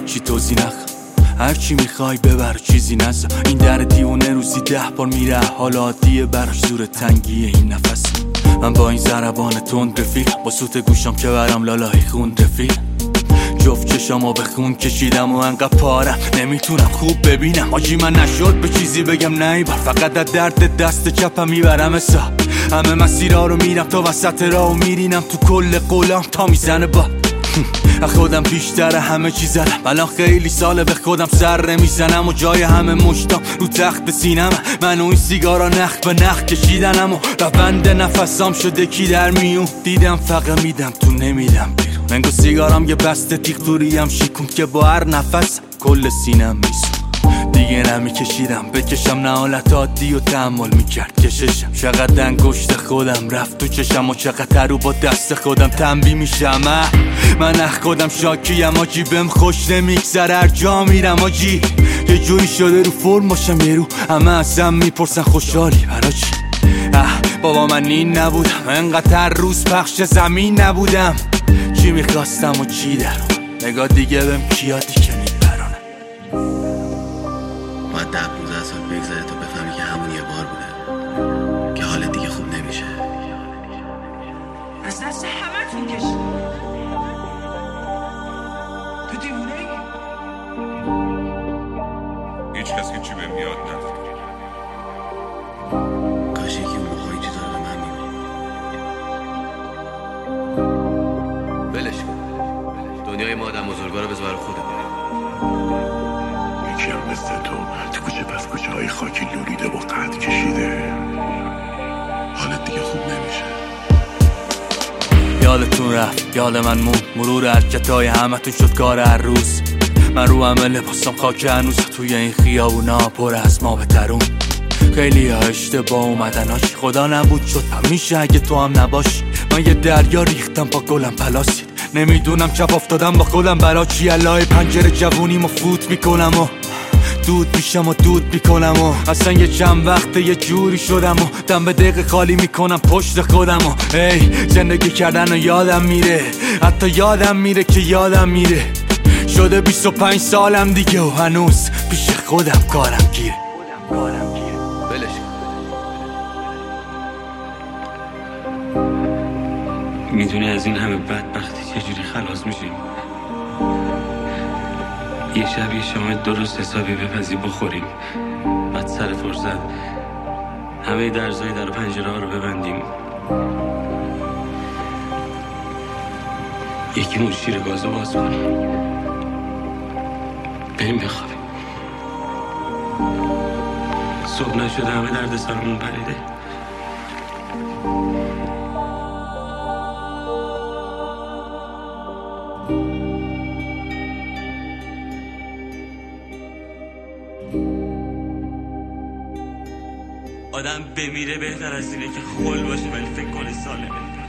چی توضیح نخوام، هر چی میخوای ببر چیزی نزا. این در دیوونه روزی 10 بار میره، حالا عادیه براش زور تنگیه این نفس. من با این ضربان تند رفیق، با سوت گوشم که برام لالای خون رفیق. جفت چشامو به خون کشیدم و انقدر پارم نمیتونم خوب ببینم. آجی من نشد به چیزی بگم نه ایبار، فقط از درد دست چپم میبرم حساب. همه مسیرها رو میرم تا وسط راه و میرینم تو کل قولام تا میزنه با خودم بیشتر همه چیز زدم. الان خیلی ساله به خودم سر نمیزنم و جای همه مشتام رو تخت سینم. من و این سیگارا نخ به نخ کشیدنم و روند نفسام شده کی در میون. دیدم فقط میدم تو نمیدم بیرون. منگو سیگارام یه بسته تیغ توریم شیکون که با هر نفس کل سینم میسون. دیگه نمیکشیدم بکشم نه حالت عادی و تحمل میکرد کششم. چقدر انگشت خودم رفت تو چشم و چقدر رو با دست خودم تنبیه میشم. من اخ خودم شاکیم آجی، بهم خوش نمیگذره هر جا میرم آجی. یه جوری شده رو فرم باشم یه رو همه ازم میپرسن خوشحالی برا چی. بابا من این نبودم، انقدر هر روز پخش زمین نبودم. چی میخواستم و چی در نگاه دیگه بهم کیادی که میبرانم. باید 10-15 سال بگذره تا بفهمی که همون یه بار بوده، که حالت دیگه خوب نمیشه. از دست همه تون کشید. تو دیوونه ای؟ هیچ کس که چی بهم یاد نداره. کاش یکی اون موقع این چیزا رو به من میگفت. ولش کن، دنیای ما آدم بزرگا رو بذار خودمون. یکی هم مثل تو کوچه پس کوچه های خاکی لولیده و قد کشیده، حالت دیگه خوب نمیشه. یادتون رفت یاد من مون، مرور حرکتای همتون شد کار هر روز. من رو همه لباسم خاک هنوز، توی این خیابونا پر از ما بترون. خیلی ها اشتباه اومدن هاش، خدا نبود شد همیشه اگه تو هم نباشی. من یه دریا ریختم با گلم پلاسید، نمیدونم چپ افتادم با خودم برا چی. الهی پنجره جوونیمو فوت میکنم و دود میشم و دود میکنم و اصلا یه چند وقته یه جوری شدم و دم به دقیقه خالی میکنم پشت خودم و زندگی کردن و یادم میره، حتی یادم میره که یادم میره. شده 25 سالم دیگه و هنوز پیش خودم کارم گیره. ولش کن. میدونی از این همه بدبختی چجوری خلاص میشیم؟ یه شب یه شام درست حسابی بپزی بخوریم، بعد سر فرصت همه درزای در و پنجره ها رو ببندیم، یکیمون شیر گازو باز کنیم، بریم بخوابیم. صبح نشده همه درد سرمون پریده. آدم بمیره بهتر از اینه که خل باشه ولی فکر کنه سالمه.